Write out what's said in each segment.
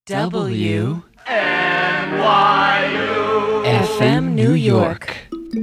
W FM New York.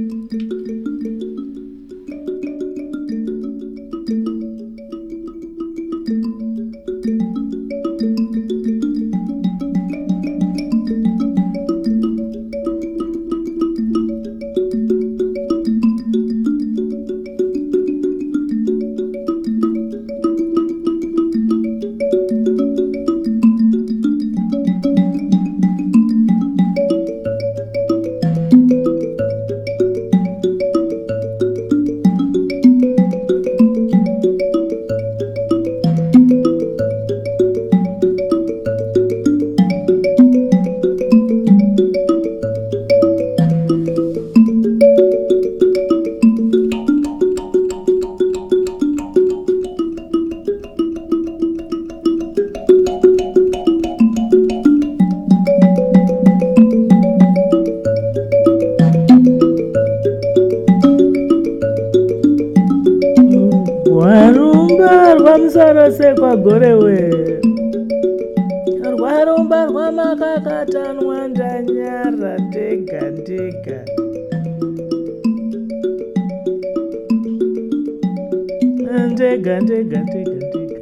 Sekwa gorewe rwarumba rwamakakatanwa ndanyara ndega ndega ndega ndega ndega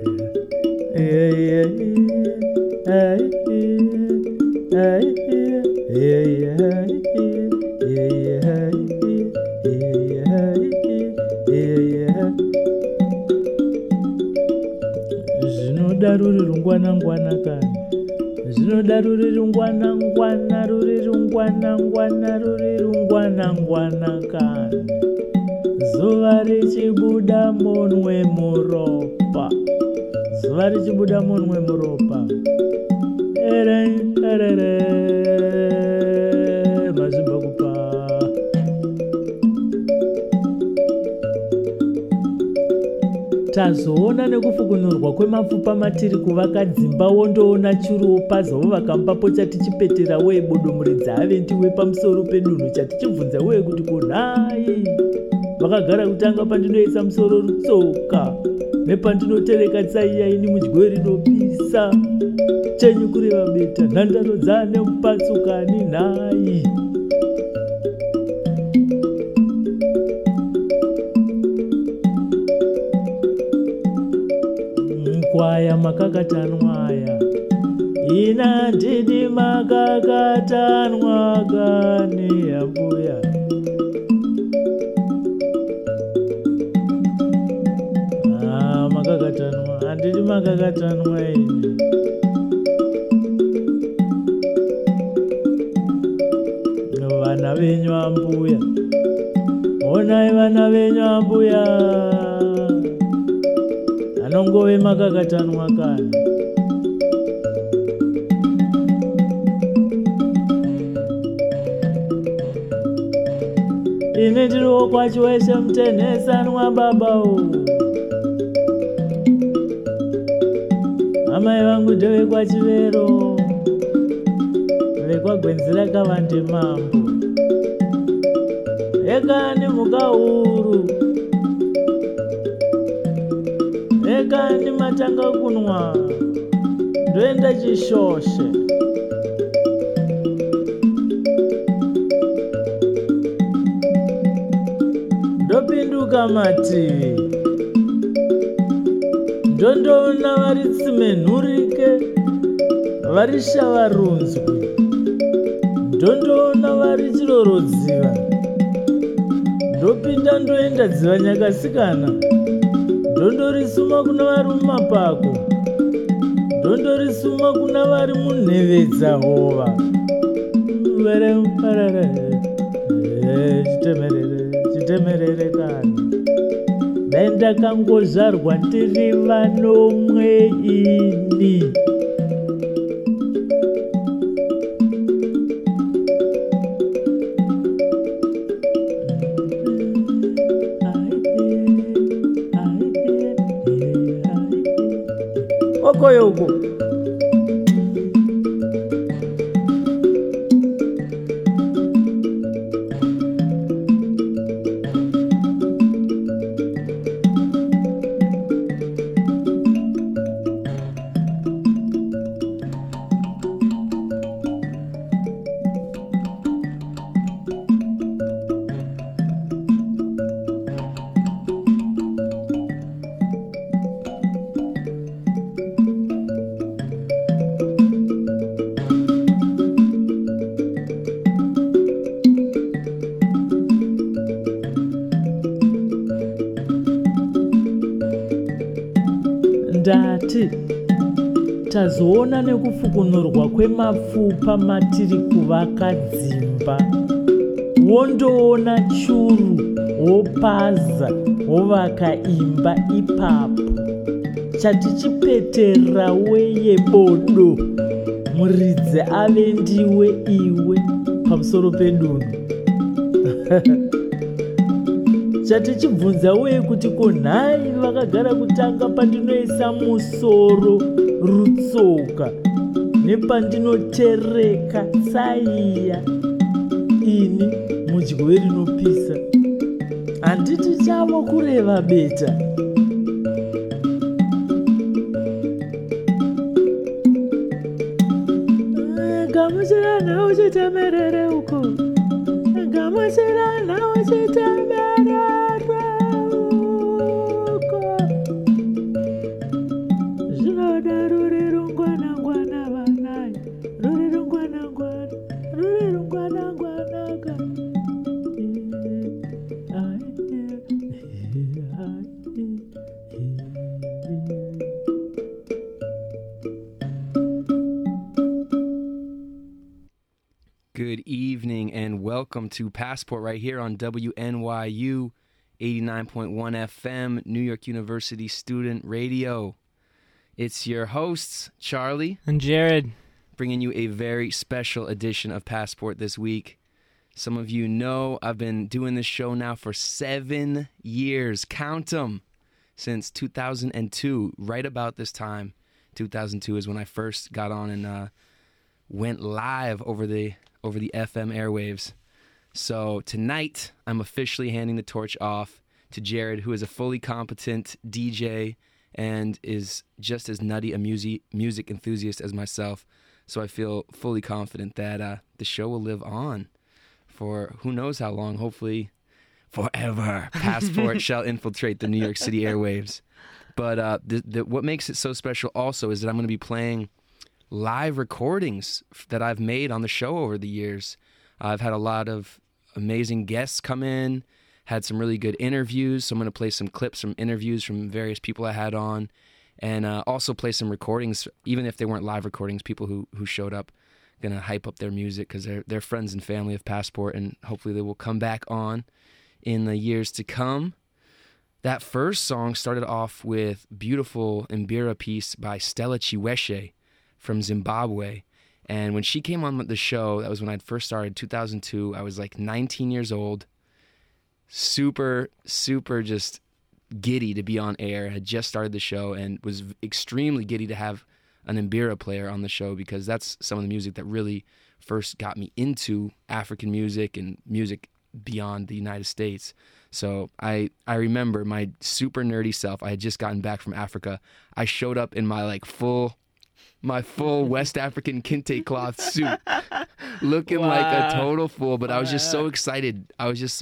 ruri rungwana kani zvinoda ruri rungwana ruri rungwana kani zuva richibuda monwe muropa erere mazvimba kupa tazoona nekufukunurwa kwemapfupa matiri kuvaka dzimba wondoona chiropa zavo vakamupapo chatichipetera weye bodomuridza ave ndiwe pamusoro pedunhu chatichibvunza weye kuti kunhai vakagara kutanga pandinoisa musoro rutsoka nepandinotereka tsaiyaini mudyo rinopisa chenyu kureva beta nhandaro dzane mupatsukani nhai kwaya makakatanwaya ina ndini makakatanwa kani yambuya makakatanwa handini makakatanwa ini vana venyu ambuya onai vana venyu ambuya anongove makakatanwa kani ine ndiriwo kwacho weshe mutenhesanwa babao amai vangu ndevekwaChivero vekwagwenzira kavande mambo ekani mukauru ekani matanga kunwa ndoenda chishoshe ndopinduka mativi ndondoona vari tsimenhurike vari shavarunzwi ndondoona vari chirorodziva ndopinda ndoenda dziva nyakasikana ndondorisuma kuna vari mumapako ndondorisuma kuna vari munhevedza hova chitemerere kani dai ndakangozvarwa ndiri vanomwe ini okoyoko ndati tazoona nekufukunurwa kwemapfupa matiri kuvaka dzimba, wondoona churu, wopaza, wovaka imba ipapo. Chatichipetera weyebodo, muridzi ave ndiwe iwe pamusoro pedunhu. Chatichibvunza weye kuti konhai vakagara kutanga pandinoisa musoro rutsoka nepandinotereka tsaiya ini mudyo rinopisa. Handiti chavo kureva beta. Gamuchirana uchitemerere uko, gamuchirana uchitemerere uko. Zvinoda ruri rungwana-ngwana vanai, ruri rungwana-ngwana, ruri rungwana-ngwanaka. Good evening and welcome to Passport right here on WNYU 89.1 FM, New York University Student Radio. It's your hosts, Charlie and Jared, bringing you a very special edition of Passport this week. Some of you know I've been doing this show now for 7 years. Count them. Since 2002, right about this time. 2002 is when I first got on and went live over the FM airwaves. So tonight, I'm officially handing the torch off to Jared, who is a fully competent DJ and is just as nutty a music enthusiast as myself. So I feel fully confident that the show will live on for who knows how long, hopefully forever. Passport shall infiltrate the New York City airwaves. But what makes it so special also is that I'm going to be playing live recordings that I've made on the show over the years. I've had a lot of amazing guests come in, had some really good interviews, so I'm going to play some clips from interviews from various people I had on, and also play some recordings, even if they weren't live recordings, people who showed up, going to hype up their music because they're friends and family of Passport, and hopefully they will come back on in the years to come. That first song started off with beautiful Mbira piece by Stella Chiweshe from Zimbabwe. And when she came on the show, that was when I'd first started, 2002. I was like 19 years old, super, super just giddy to be on air. I had just started the show and was extremely giddy to have an Mbira player on the show because that's some of the music that really first got me into African music and music beyond the United States. So I remember my super nerdy self. I had just gotten back from Africa. I showed up in my full West African kente cloth suit, looking like a total fool. But I was just so excited.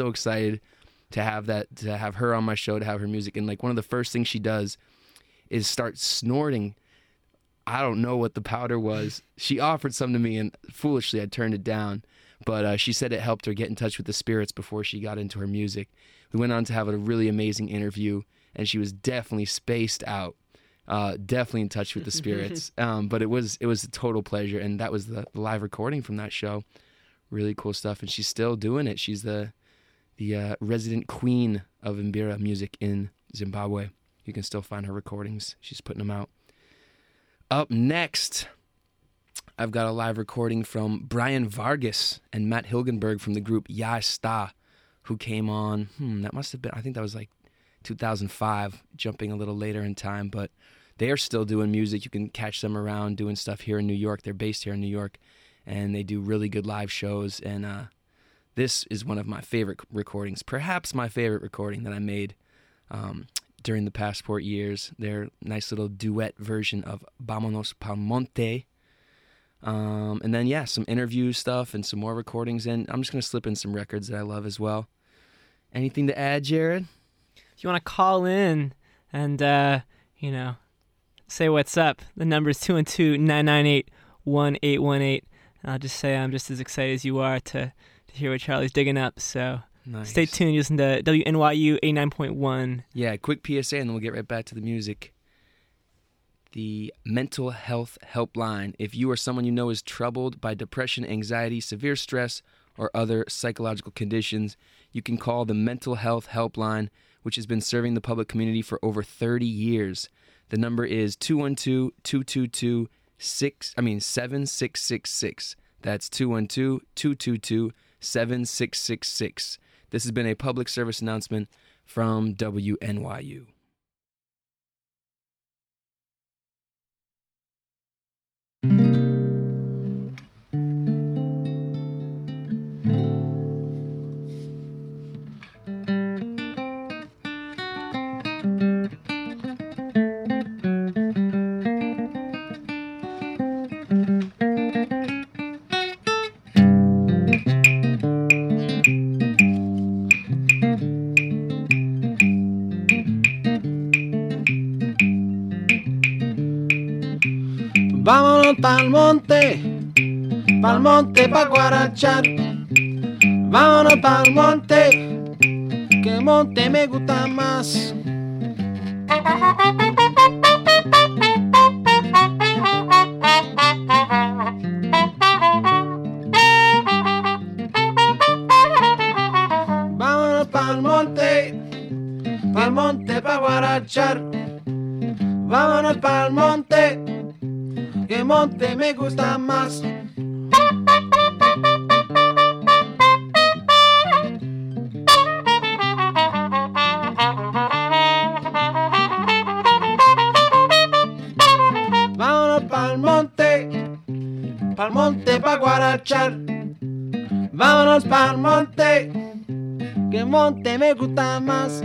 To have her on my show, to have her music. And one of the first things she does is start snorting. I don't know what the powder was. She offered some to me, and foolishly I turned it down. But she said it helped her get in touch with the spirits before she got into her music. We went on to have a really amazing interview, and she was definitely spaced out. Definitely in touch with the spirits. But it was a total pleasure, and that was the live recording from that show. Really cool stuff, and she's still doing it. She's the resident queen of Mbira music in Zimbabwe. You can still find her recordings. She's putting them out. Up next, I've got a live recording from Brian Vargas and Matt Hilgenberg from the group Ya Está, who came on, that must have been, I think that was 2005, jumping a little later in time, but they are still doing music. You can catch them around doing stuff here in New York. They're based here in New York, and they do really good live shows, and this is one of my favorite recordings, perhaps my favorite recording that I made during the Passport years. Their nice little duet version of Vámonos Pa'l Monte. And then, some interview stuff and some more recordings, and I'm just going to slip in some records that I love as well. Anything to add, Jared? If you want to call in and, say what's up, the number is 212-998-1818. And I'll just say I'm just as excited as you are to hear what Charlie's digging up. So nice. Stay tuned. You listen to WNYU 89.1. Yeah, quick PSA, and then we'll get right back to the music. the Mental Health Helpline. If you or someone you know is troubled by depression, anxiety, severe stress, or other psychological conditions, you can call the Mental Health Helpline, which has been serving the public community for over 30 years. The number is 212-222-7666. That's 212-222-7666. This has been a public service announcement from WNYU. Vámonos pa'l monte pa' guarachar. Vámonos pa'l monte, que monte me gusta más. Vámonos pa'l monte pa' guarachar. Vámonos pa'l monte, que monte me gusta más. Vámonos pa'l monte pa' guarachar. Vámonos pa'l monte, que monte me gusta más.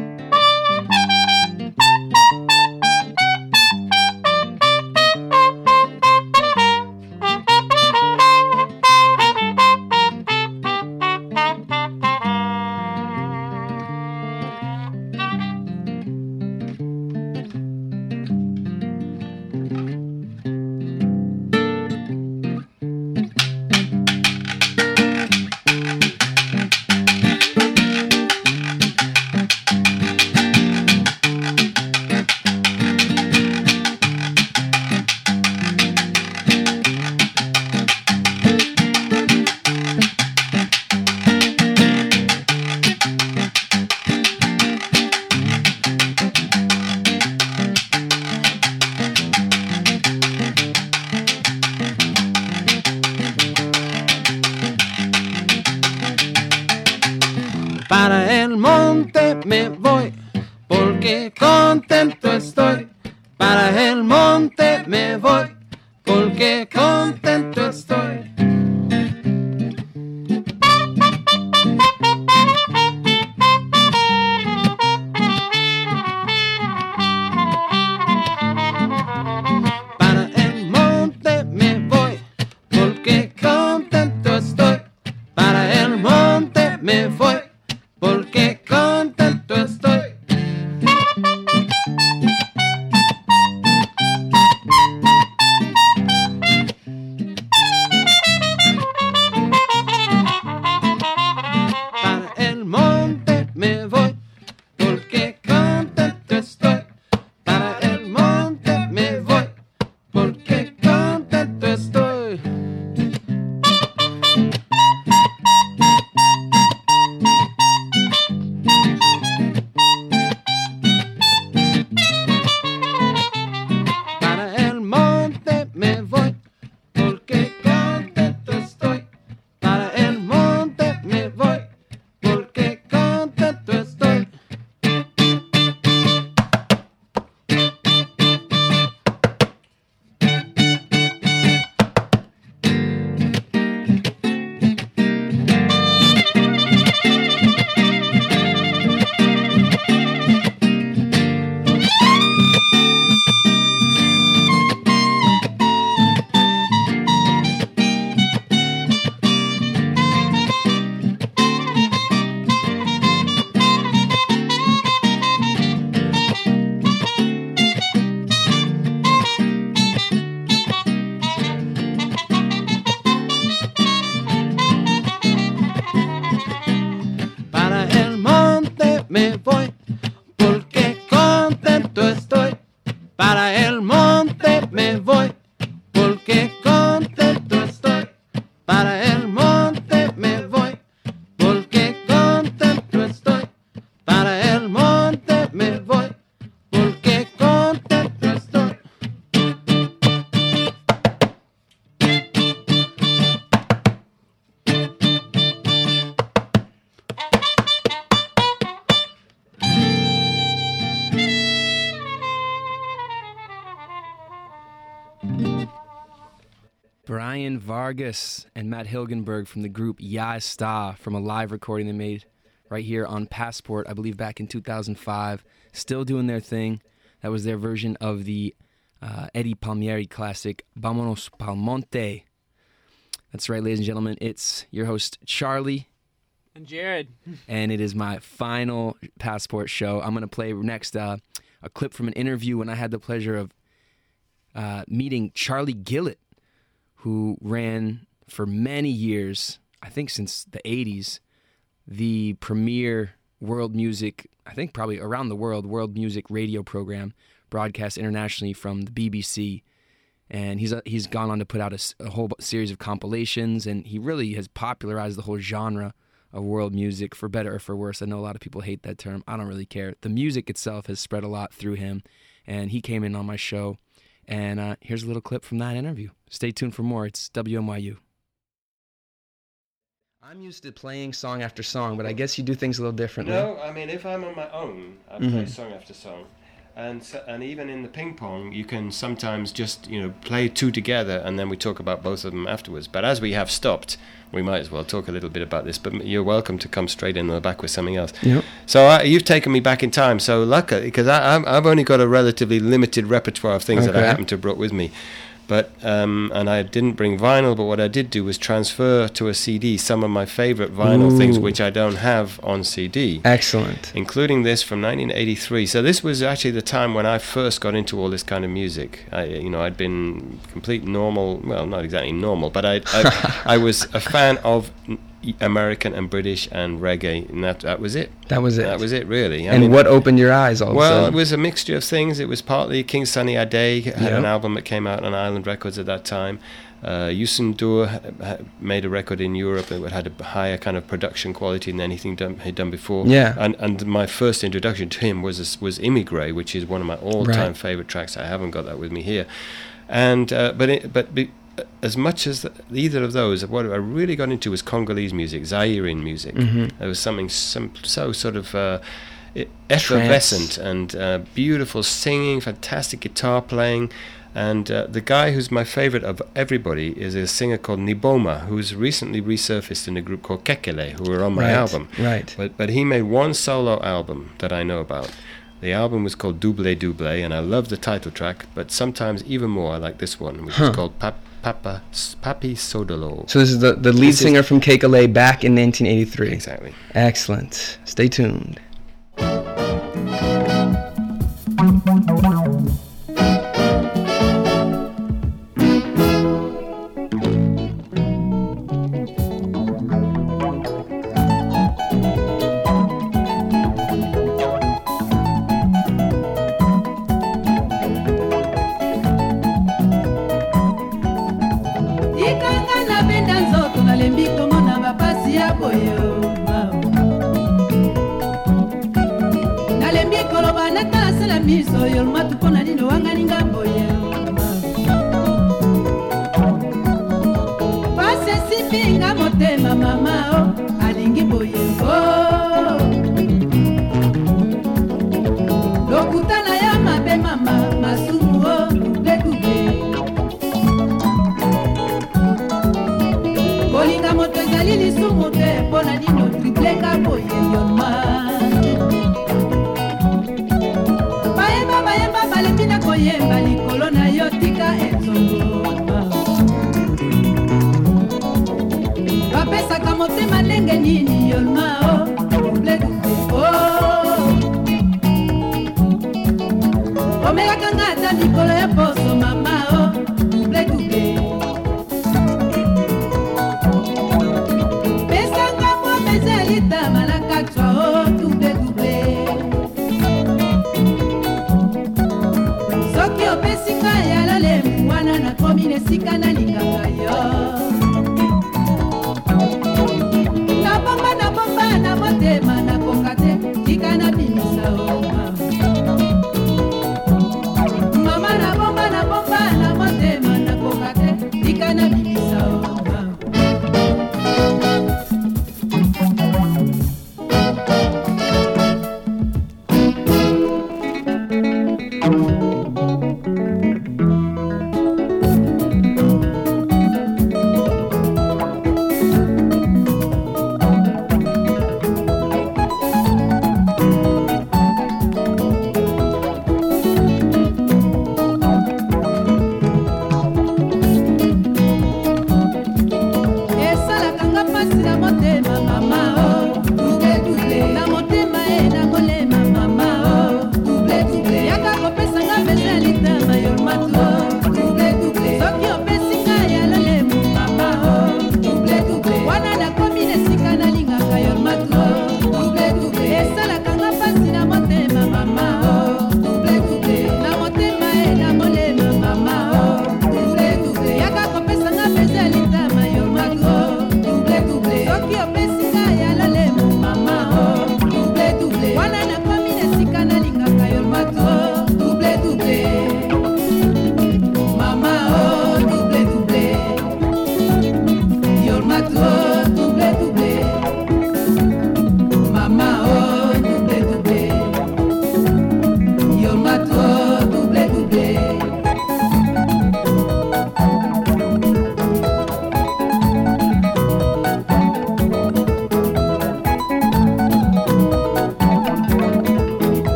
Para el monte me voy, porque contento estoy. Para el monte me voy, porque contento estoy. Para el monte me voy, porque contento estoy. Para el monte me voy, porque contento estoy. Brian Vargas and Matt Hilgenberg from the group Ya Está from a live recording they made right here on Passport, I believe back in 2005. Still doing their thing. That was their version of the Eddie Palmieri classic, Vámonos Pa'l Monte. That's right, ladies and gentlemen. It's your host, Charlie. And Jared. And it is my final Passport show. I'm going to play next a clip from an interview when I had the pleasure of meeting Charlie Gillett, who ran for many years, I think since the 80s, the premier world music, I think probably around the world music radio program broadcast internationally from the BBC. And he's gone on to put out a whole series of compilations, and he really has popularized the whole genre of world music, for better or for worse. I know a lot of people hate that term. I don't really care. The music itself has spread a lot through him, and he came in on my show. And here's a little clip from that interview. Stay tuned for more. It's WMYU. I'm used to playing song after song, but I guess you do things a little differently. No, I mean, if I'm on my own, I play song after song. And even in the ping pong, you can sometimes just, play two together, and then we talk about both of them afterwards. But as we have stopped, we might as well talk a little bit about this. But you're welcome to come straight in the back with something else. Yep. So you've taken me back in time. So luckily, because I've only got a relatively limited repertoire of things that I happen to have brought with me. But and I didn't bring vinyl, but what I did do was transfer to a CD some of my favorite vinyl things which I don't have on CD. Excellent. Including this from 1983. So this was actually the time when I first got into all this kind of music. I'd been complete normal, well, not exactly normal, but I was a fan of American and British and reggae, and that was it. That was it. That was it, really. I mean, what opened your eyes all of a sudden? Well, it was a mixture of things. It was partly King Sunny Ade had an album that came out on Island Records at that time. Youssou N'Dour made a record in Europe that had a higher kind of production quality than anything he'd done before. Yeah. And my first introduction to him was Immigré, which is one of my all-time favorite tracks. I haven't got that with me here. And but as much as either of those, what I really got into was Congolese music, Zairean music. There was something so sort of effervescent and beautiful singing, fantastic guitar playing. And the guy who's my favorite of everybody is a singer called Niboma, who's recently resurfaced in a group called Kekele, who were on my album. Right. But he made one solo album that I know about. The album was called Double Double, and I love the title track, but sometimes even more I like this one, which is called Papi Sodolo. So this is the lead singer from Kekele back in 1983. Exactly. Excellent. Stay tuned. miso yo matu pona nino wangani ngambo ye pase sipinga motema mama o alingi boye o lokutana ya mabe mama masumu o lekube bolinga moto ezali lisumu te pona nino triplenga boye yo ma koyemba likolo na yo tika enzongo bapesaka motema ndenge nini yolma o bleduko omelaka nga ata mikolo ya poso mama o bleduke pesanga mwa mezelita malaka twa o tubleduke soki opesika ya lolemu wana nakomi nesika nalingaka yo nabomba na motema nakoka te tika nabimisa o mama nabomba na motema nakoka te tika nabimisa o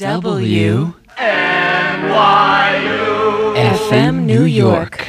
W FM New York.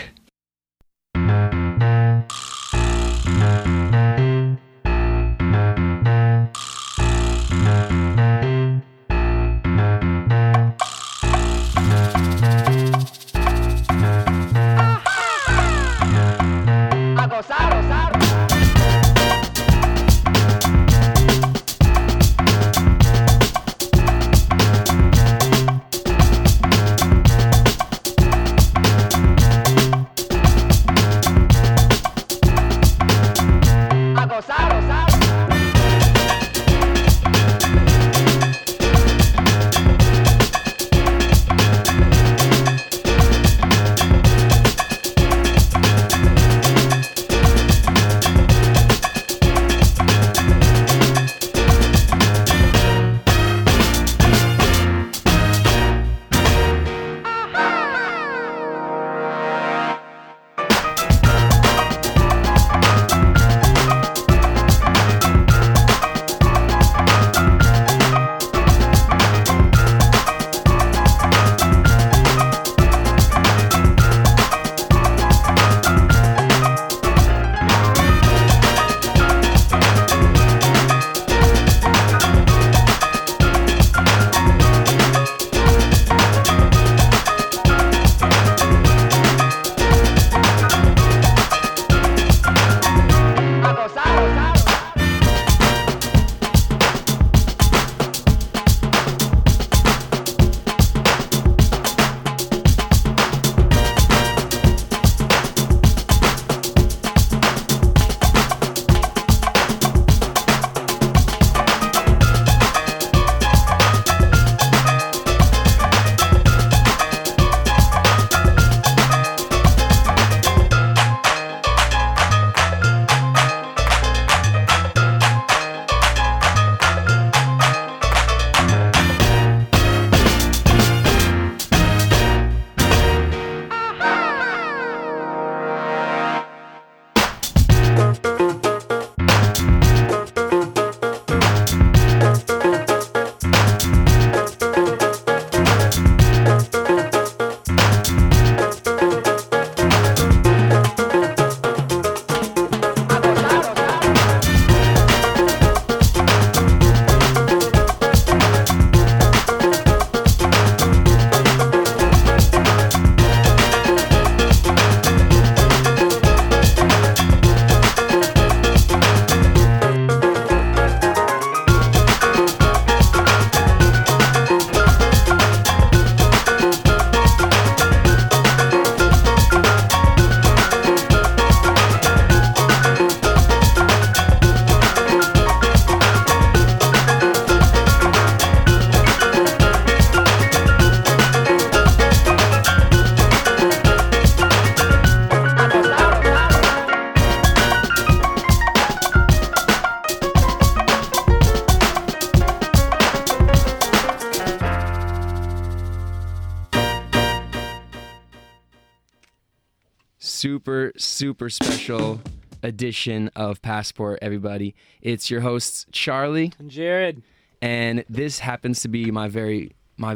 Super special edition of Passport, everybody. It's your hosts, Charlie and Jared. And this happens to be my very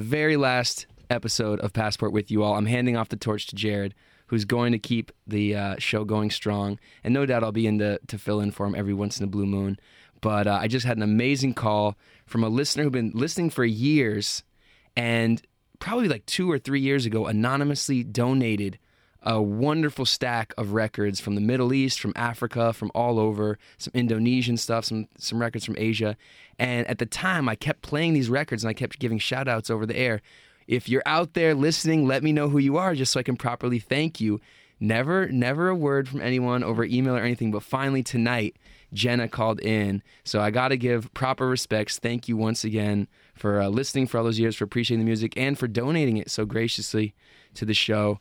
last episode of Passport with you all. I'm handing off the torch to Jared, who's going to keep the show going strong. And no doubt I'll be in to fill in for him every once in a blue moon. But I just had an amazing call from a listener who'd been listening for years and probably like 2 or 3 years ago anonymously donated a wonderful stack of records from the Middle East, from Africa, from all over, some Indonesian stuff, some records from Asia. And at the time, I kept playing these records and I kept giving shout outs over the air. If you're out there listening, let me know who you are just so I can properly thank you. Never a word from anyone over email or anything, but finally tonight, Jenna called in. So I got to give proper respects. Thank you once again for listening for all those years, for appreciating the music, and for donating it so graciously to the show.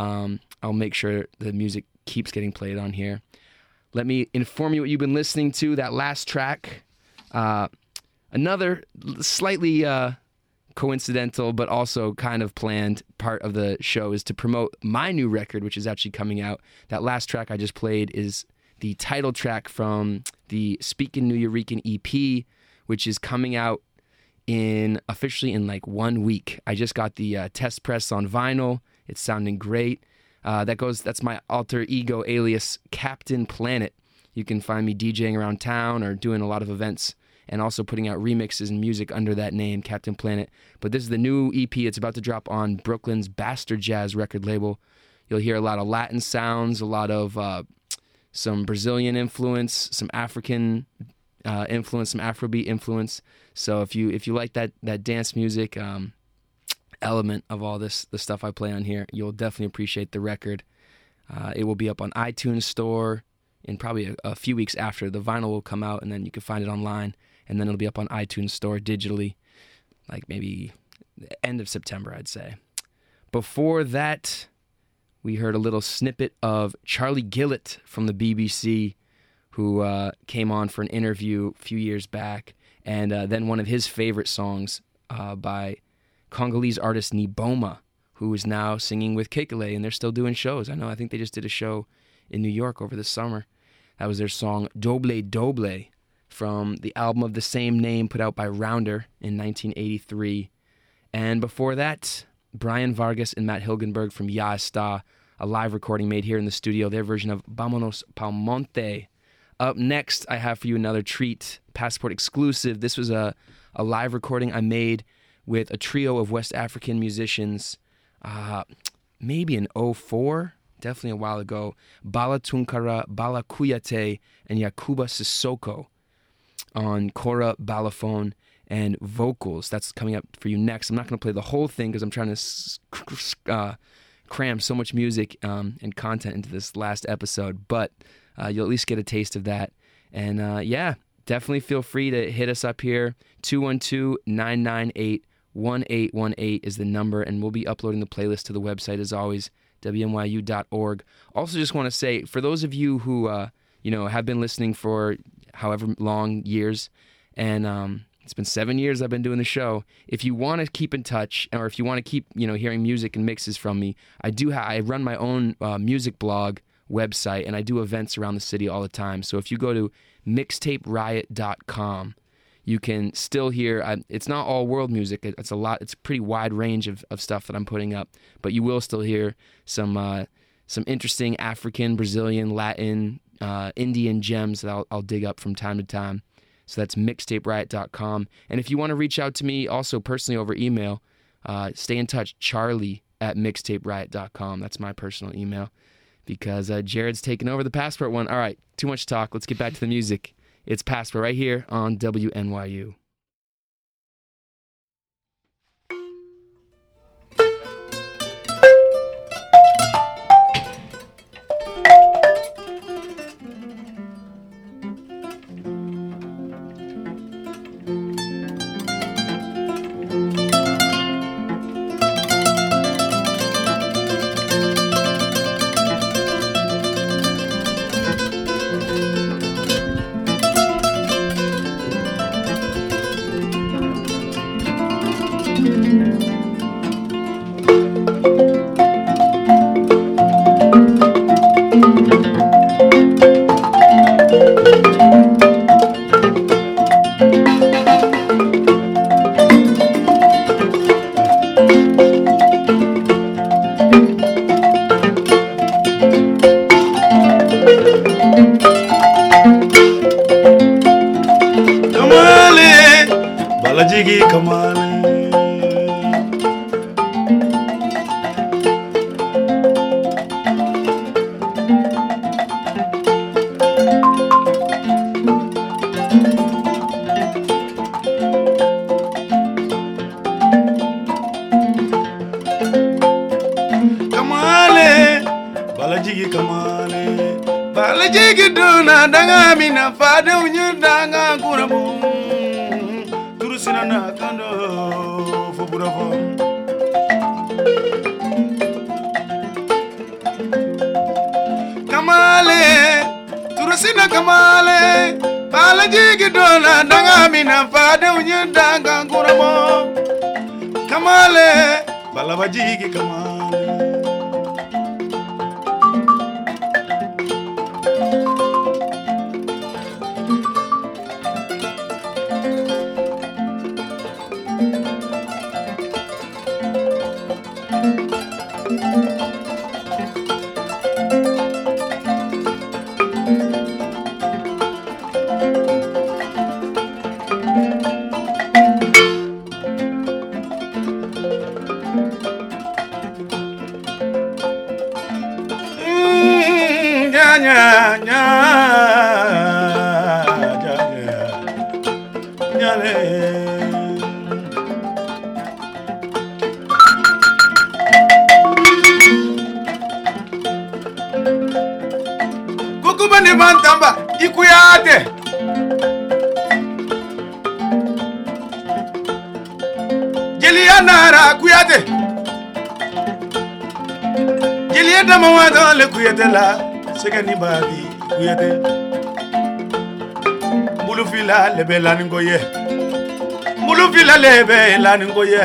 I'll make sure the music keeps getting played on here. Let me inform you what you've been listening to. That last track, another slightly coincidental but also kind of planned part of the show is to promote my new record, which is actually coming out. That last track I just played is the title track from the Speakin' Nuyorican EP, which is coming out officially in like 1 week. I just got the test press on vinyl. It's sounding great. That's my alter ego alias, Captain Planet. You can find me DJing around town or doing a lot of events and also putting out remixes and music under that name, Captain Planet. But this is the new EP. It's about to drop on Brooklyn's Bastard Jazz record label. You'll hear a lot of Latin sounds, a lot of some Brazilian influence, some African influence, some Afrobeat influence. So if you like that dance music element of all the stuff I play on here, you'll definitely appreciate the record. It will be up on iTunes Store in probably a few weeks after. The vinyl will come out, and then you can find it online, and then it'll be up on iTunes Store digitally, like maybe the end of September, I'd say. Before that, we heard a little snippet of Charlie Gillett from the BBC, who came on for an interview a few years back, and then one of his favorite songs by Congolese artist Niboma, who is now singing with Kekele, and they're still doing shows. I think they just did a show in New York over the summer. That was their song Doble Doble from the album of the same name put out by Rounder in 1983. And before that, Brian Vargas and Matt Hilgenberg from Ya Está, a live recording made here in the studio, their version of Vámonos Pa'l Monte. Up next, I have for you another treat, Passport exclusive. This was a live recording I made with a trio of West African musicians, maybe in 2004, definitely a while ago. Bala Tunkara, Bala Kuyate, and Yakuba Sissoko on kora, balafon, and vocals. That's coming up for you next. I'm not going to play the whole thing because I'm trying to cram so much music and content into this last episode, but you'll at least get a taste of that. And definitely feel free to hit us up here. 212-998-1818 is the number, and we'll be uploading the playlist to the website as always, WNYU.org. Also just want to say, for those of you who have been listening for however long years, and it's been 7 years I've been doing the show, if you want to keep in touch, or if you want to keep hearing music and mixes from me, I run my own music blog website, and I do events around the city all the time. So if you go to mixtaperiot.com, you can still hear, it's not all world music, it's a pretty wide range of stuff that I'm putting up, but you will still hear some interesting African, Brazilian, Latin, Indian gems that I'll dig up from time to time. So that's mixtaperiot.com. And if you want to reach out to me also personally over email, stay in touch, charlie@mixtaperiot.com. That's my personal email, because Jared's taking over the Passport one. All right, too much talk. Let's get back to the music. It's Passport right here on WNYU. Mawadon le kuyetela, segani babi kuyete. Mulufila lebe laningoye. Mulufila lebe laningoye.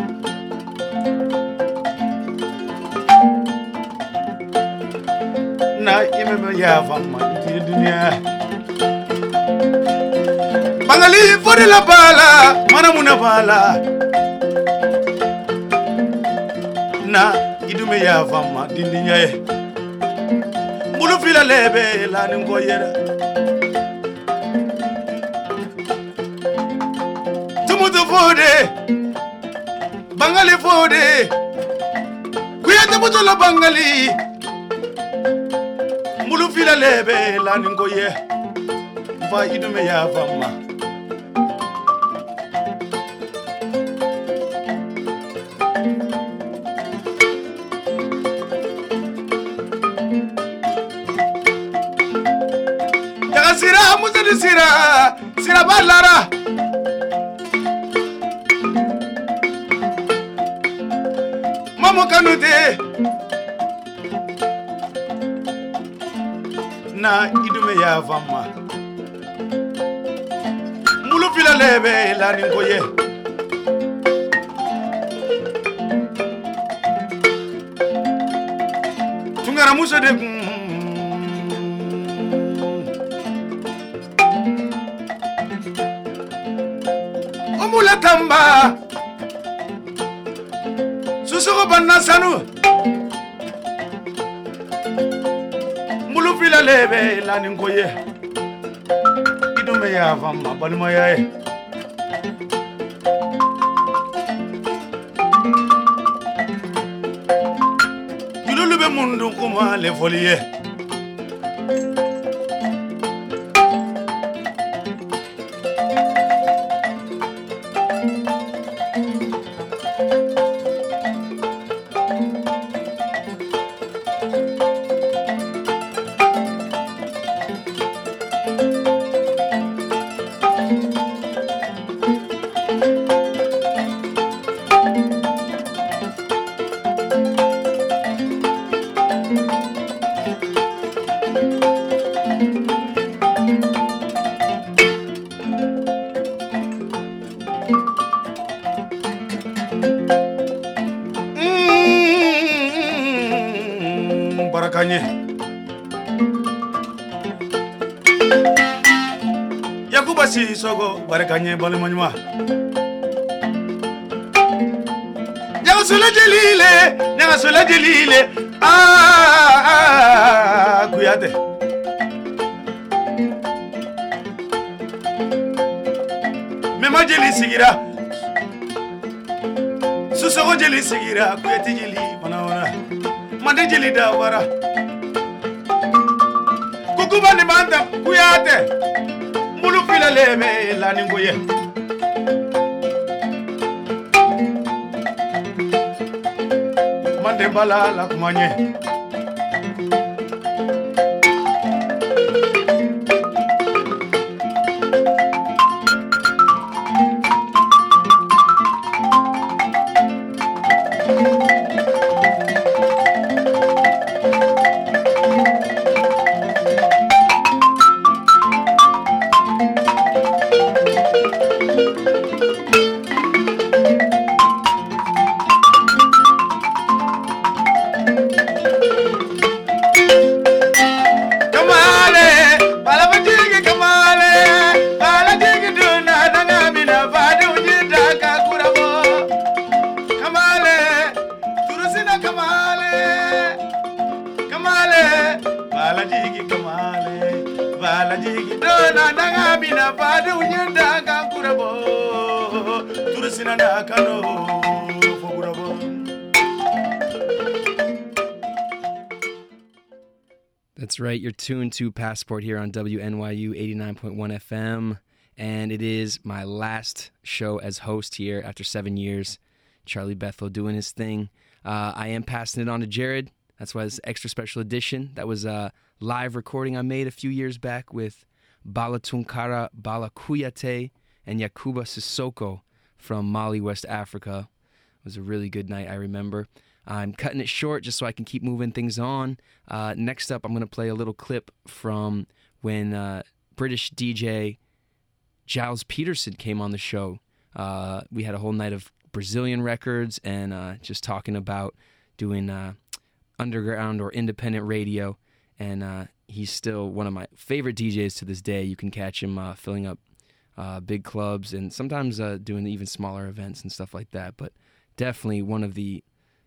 Na imeme ya fama di dunia. Bangali fodi la bala, mana muna bala. Na idume ya fama di dunia. Mulufila lebe laningoye. Tumutu fode, Bangali fode. Kuyate mutu la Bangali. Mulufila lebe laningoye. Va idume ya fama. Sira musadi sira balara. Mamo kanute na idume ya fama. Mulufila lebe laningoye. Tungara musade Omula tamba Susoko banna sanu Mulufila lebe laningoye. Idume ya fama balima yae. Jululube mundu kuma le folie. Barakanye Yakuba si sogo barakanye balimanywa. Nyagasula jelile kuyate. Mema jeli sigira Susogo jeli sigira kuyate jeli wana Mande jeli da wara Kukuba ni banda kuyate Mulufila lebe laningoye. Mande bala la kumanye. That's right, you're tuned to Passport here on WNYU 89.1 FM, and it is my last show as host here after 7 years. Charlie Bethel doing his thing. I am passing it on to Jared. That's why it's an extra special edition. That was a live recording I made a few years back with Balatunkara Balakuyate and Yakuba Sissoko from Mali, West Africa. It was a really good night, I remember. I'm cutting it short just so I can keep moving things on. Next up, I'm going to play a little clip from when British DJ Giles Peterson came on the show. We had a whole night of Brazilian records and just talking about doing underground or independent radio. And he's still one of my favorite DJs to this day. You can catch him filling up big clubs and sometimes doing even smaller events and stuff like that. But definitely one of the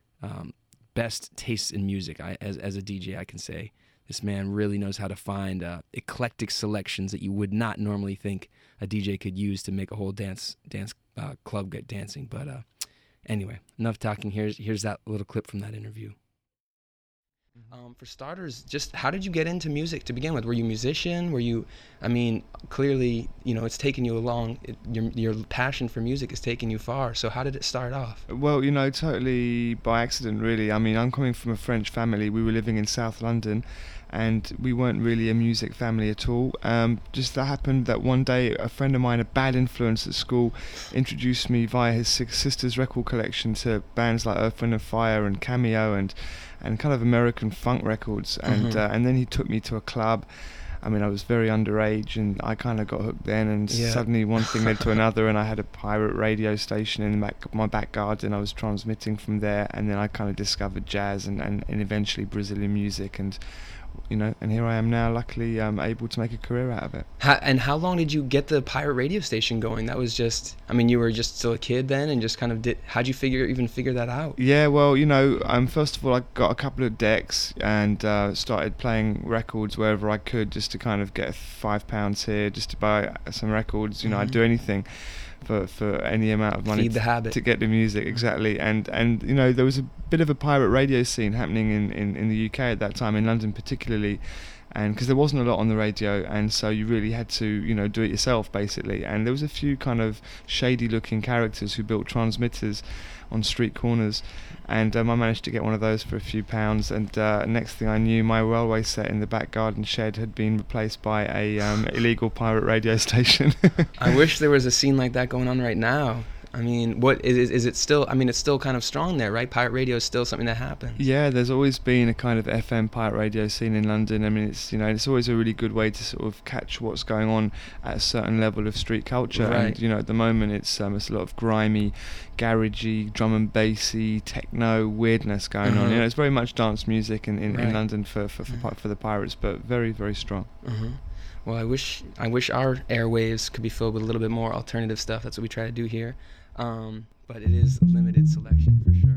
best tastes in music. As a DJ, I can say this man really knows how to find eclectic selections that you would not normally think a DJ could use to make a whole dance club get dancing. But anyway, enough talking. Here's that little clip from that interview. For starters, just how did you get into music to begin with? Were you a musician? Clearly, it's taken you along. Your passion for music has taken you far. So how did it start off? Well, totally by accident, really. I'm coming from a French family. We were living in South London, and we weren't really a music family at all. Just that happened that one day a friend of mine, a bad influence at school, introduced me via his sister's record collection to bands like Earth, Wind & Fire and Cameo and kind of American funk records, and then he took me to a club. I was very underage, and I kind of got hooked then, and suddenly one thing led to another, and I had a pirate radio station in my back garden. I was transmitting from there, and then I kind of discovered jazz and eventually Brazilian music, and and here I am now, luckily able to make a career out of it. How long did you get the pirate radio station going? That was just, you were just still a kid then, and just kind of how'd you figure that out? Yeah, well, first of all, I got a couple of decks and started playing records wherever I could, just to kind of get £5 here, just to buy some records. I'd do anything for any amount of money. Feed the habit. To get the music, exactly. And there was a bit of a pirate radio scene happening in the UK at that time, in London particularly, and because there wasn't a lot on the radio, and so you really had to do it yourself basically. And there was a few kind of shady looking characters who built transmitters on street corners, and I managed to get one of those for a few pounds, and next thing I knew, my railway set in the back garden shed had been replaced by a illegal pirate radio station. I wish there was a scene like that going on right now. What is it still? It's still kind of strong there, right? Pirate radio is still something that happens. Yeah, there's always been a kind of FM pirate radio scene in London. it's it's always a really good way to sort of catch what's going on at a certain level of street culture. Right. And at the moment it's a lot of grimy, garagey, drum and bassy, techno weirdness going on. It's very much dance music in London for the pirates, but very, very strong. Well, I wish our airwaves could be filled with a little bit more alternative stuff. That's what we try to do here. But it is a limited selection for sure.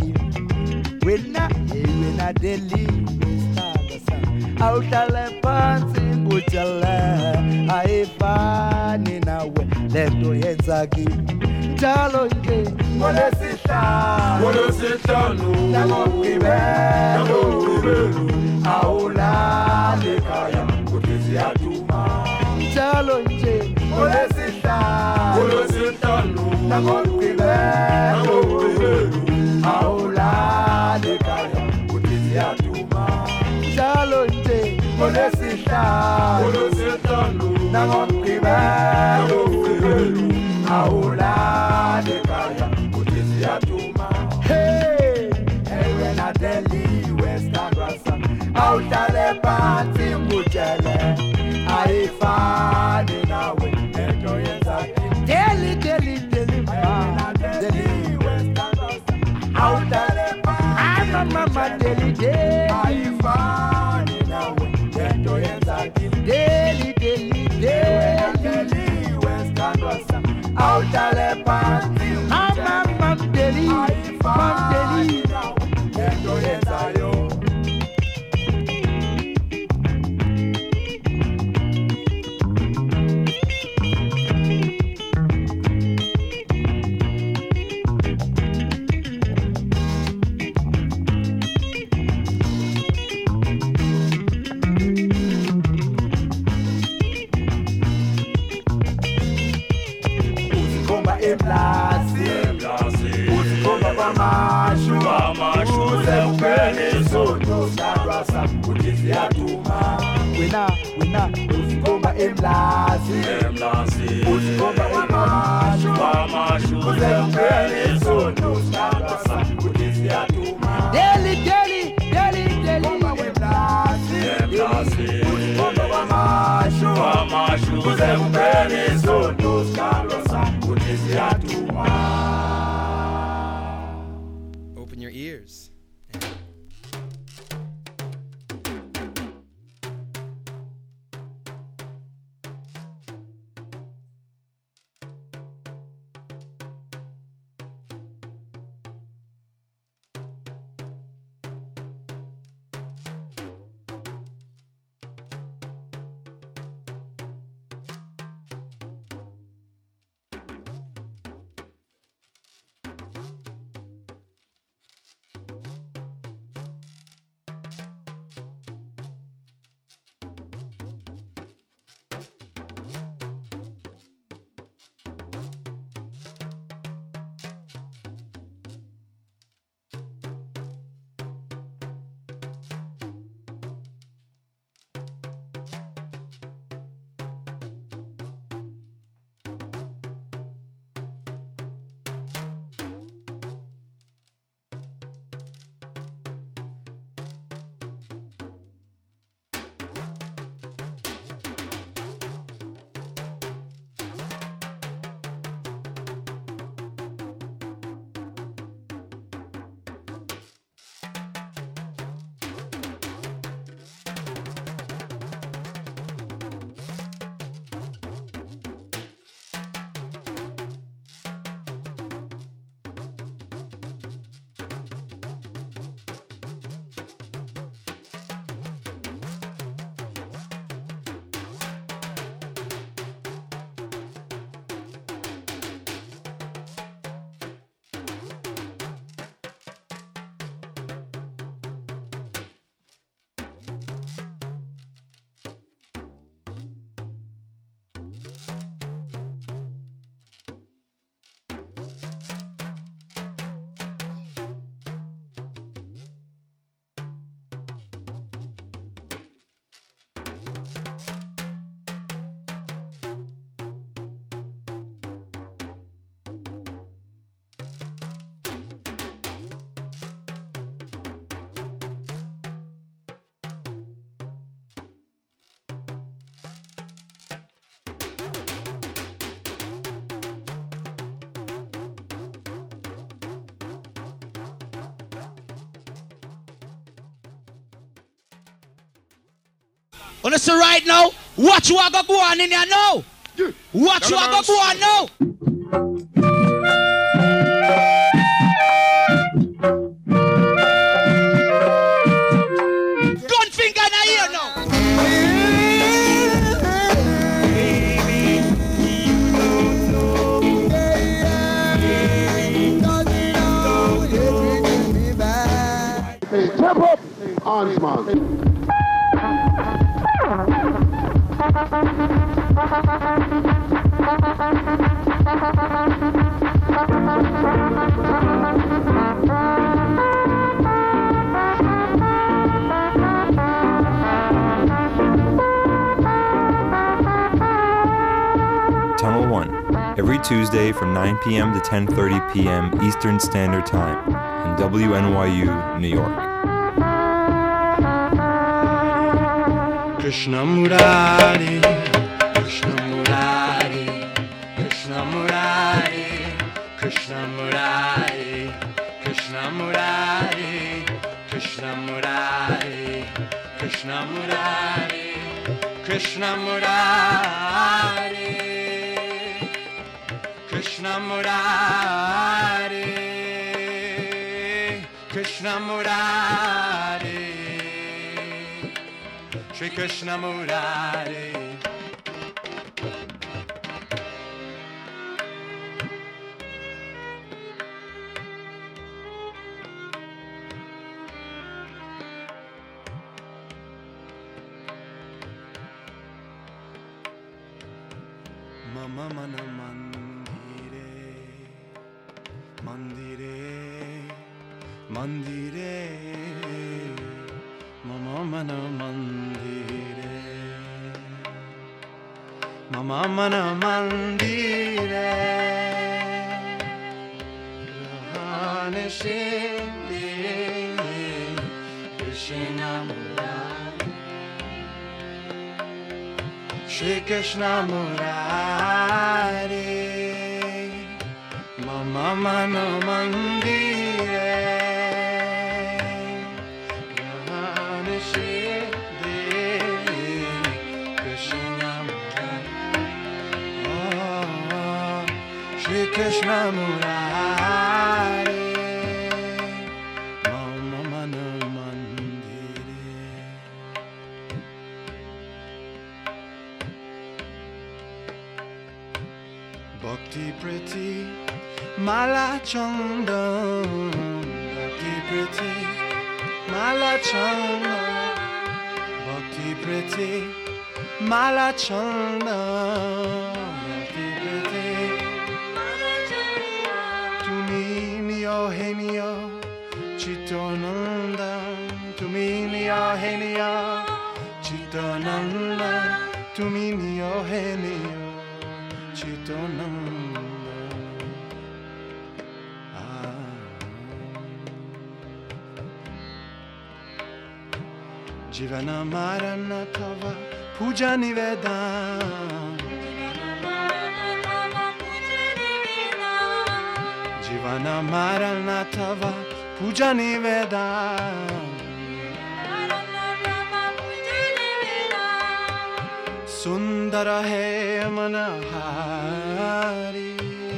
wena Delhi awuhlale phansi ngujala ayifani nawe lento yenza kimi njalo nje ngolesihlanu nangokugqibela awulale ekhaya kuthi siyaduma njalo nje ngolesihlanu nangokugqibela awulale ekhaya kuthi siyaduma njalo nje ngolesihlanu nangokugqibela awulale ekhaya kuthi siyaduma hey wena Delhi Western Rasta awuhlale phansi ngutshele ayifani nawe lento yenza Delhi Delhi Western Rasta awuhlale phansi mama Delhi ayifani nawe lento yenza Delhi Western Rasta awuhlale phansi mama Delhi lento yenza yo uzikhomba kwamashu uzekubhene isono sarasa kuthi siyaduma wena uzikhomba emlazi uzikhomba kwamashu uzekubhene isono sarasa kuthi siyaduma Delhi uzikhomba kwamashu uzekubhene isono sarasa kuthi siyaduma. Open your ears. Listen right now, watch what I go on in here now. Watch what I go on now. Step up, Ansman. Tunnel 1, every Tuesday from 9 p.m. to 10:30 p.m. Eastern Standard Time in WNYU, New York. Krishna Murari, Krishna Murari, Krishna Murari, Krishna Murari, Krishna Murari, Krishna Murari, Krishna Murari, Krishna Murari, Krishna Murari, Krishna Murari, Shri Krishna Murari. Mama mana mandire, mandire, mandire, mama mana mandire, mama mana mandire, Rahane Shinde, Krishna Murari, Shri Krishna Murari, Mama Mana Mandire, Rahane Shinde, Krishna Murari, oh, Shri Krishna Murari, Mama Mana Mandire. Bhakti Priti Mala Chandan, Bhakti Priti Mala Chandan, Bhakti Priti Mala Chandan, Bhakti Priti Tumi Niyo Heniyo Chittananda, Tumi Niyo Heniyo Chittananda, Tumi Niyo Heniyo Chittananda. Jivana Marana Tava Puja Nivedam, Jivana Marana Tava Puja Nivedam, Sundara Hai Manahari,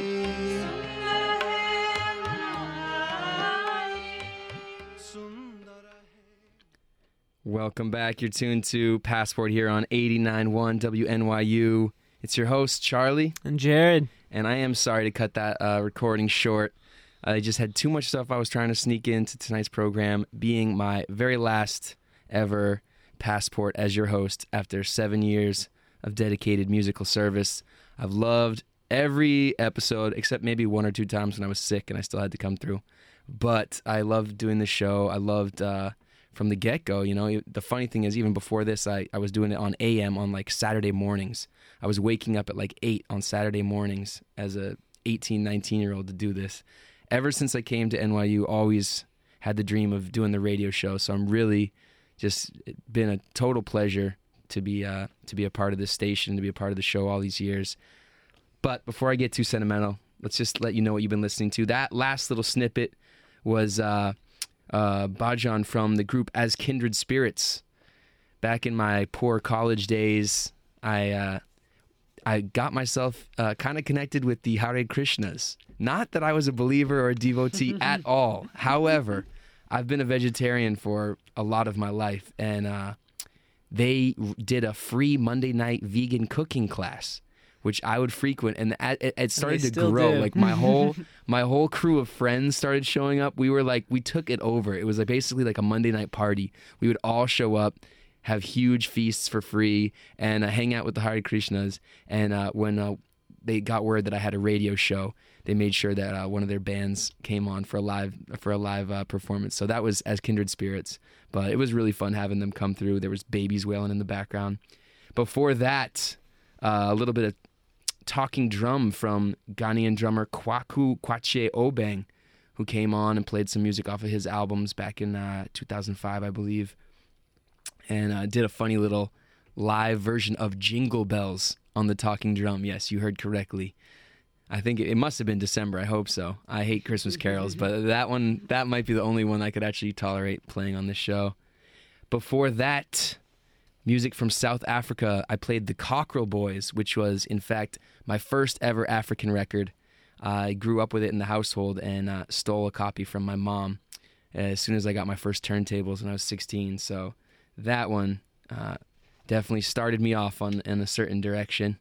Welcome back. You're tuned to Passport here on 89.1 WNYU. It's your host, Charlie. And Jared. And I am sorry to cut that recording short. I just had too much stuff I was trying to sneak into tonight's program, being my very last ever Passport as your host after 7 years of dedicated musical service. I've loved every episode except maybe 1 or 2 times when I was sick and I still had to come through. But I loved doing the show. I loved from the get-go, you know. The funny thing is, even before this, I was doing it on AM on like Saturday mornings. I was waking up at like 8 on Saturday mornings as a 18, 19-year-old to do this. Ever since I came to NYU, always had the dream of doing the radio show. So I'm really just been a total pleasure to be a part of this station, to be a part of the show all these years. But before I get too sentimental, let's just let you know what you've been listening to. That last little snippet was Bhajan from the group As Kindred Spirits. Back in my poor college days, I got myself kind of connected with the Hare Krishnas. Not that I was a believer or a devotee at all. However, I've been a vegetarian for a lot of my life, and they did a free Monday night vegan cooking class which I would frequent, and it started to still grow. do. Like my whole crew of friends started showing up. We took it over. It was like basically like a Monday night party. We would all show up, have huge feasts for free, and hang out with the Hare Krishnas. And when they got word that I had a radio show, they made sure that one of their bands came on for a live performance. So that was As Kindred Spirits. But it was really fun having them come through. There was babies wailing in the background. Before that, a little bit of talking drum from Ghanaian drummer Kwaku Kwache Obeng, who came on and played some music off of his albums back in 2005, I believe, and did a funny little live version of Jingle Bells on the talking drum. Yes, you heard correctly. I think it must have been December. I hope so. I hate Christmas carols, but that might be the only one I could actually tolerate playing on this show. Before that, music from South Africa. I played the Cockrell Boys, which was, in fact, my first ever African record. I grew up with it in the household and stole a copy from my mom as soon as I got my first turntables when I was 16. So that one definitely started me off in a certain direction.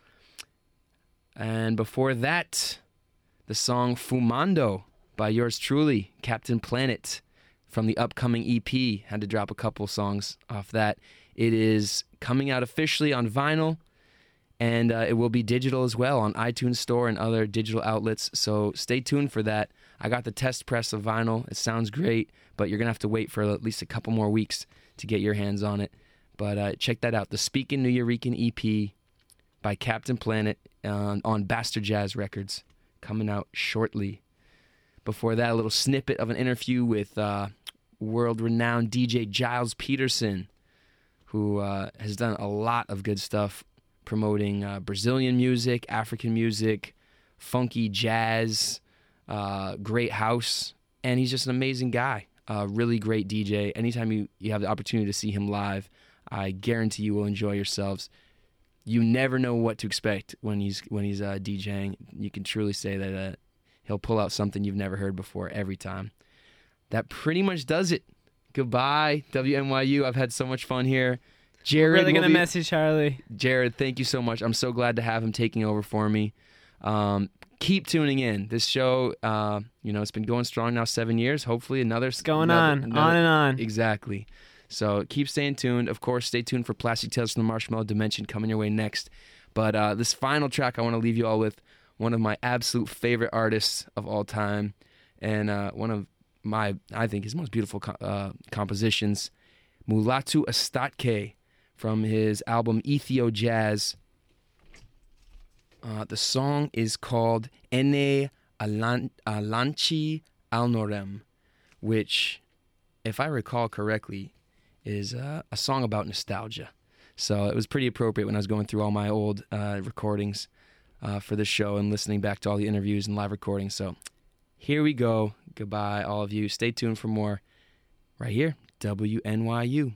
And before that, the song Fumando by yours truly, Captain Planet, from the upcoming EP. Had to drop a couple songs off that. It is coming out officially on vinyl, and it will be digital as well on iTunes Store and other digital outlets, so stay tuned for that. I got the test press of vinyl. It sounds great, but you're going to have to wait for at least a couple more weeks to get your hands on it. But check that out, the Speakin' Nuyorican EP by Captain Planet on Bastard Jazz Records, coming out shortly. Before that, a little snippet of an interview with world-renowned DJ Giles Peterson, who has done a lot of good stuff promoting Brazilian music, African music, funky jazz, great house, and he's just an amazing guy, really great DJ. Anytime you have the opportunity to see him live, I guarantee you will enjoy yourselves. You never know what to expect when he's DJing. You can truly say that he'll pull out something you've never heard before every time. That pretty much does it. Goodbye, WNYU. I've had so much fun here. Jared, we're really going to miss you, Charlie. Jared, thank you so much. I'm so glad to have him taking over for me. Keep tuning in. This show, it's been going strong now 7 years. Hopefully It's going on and on. Exactly. So keep staying tuned. Of course, stay tuned for Plastic Tales from the Marshmallow Dimension coming your way next. But this final track I want to leave you all with, one of my absolute favorite artists of all time, and one of I think his most beautiful compositions, Mulatu Astatke, from his album Ethio Jazz. The song is called Ene Alanchi Alnorem, which, if I recall correctly, is a song about nostalgia. So it was pretty appropriate when I was going through all my old recordings for this show and listening back to all the interviews and live recordings. So here we go. Goodbye, all of you. Stay tuned for more right here, WNYU.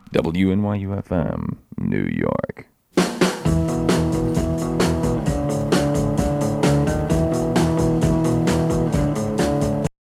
WNYU FM, New York.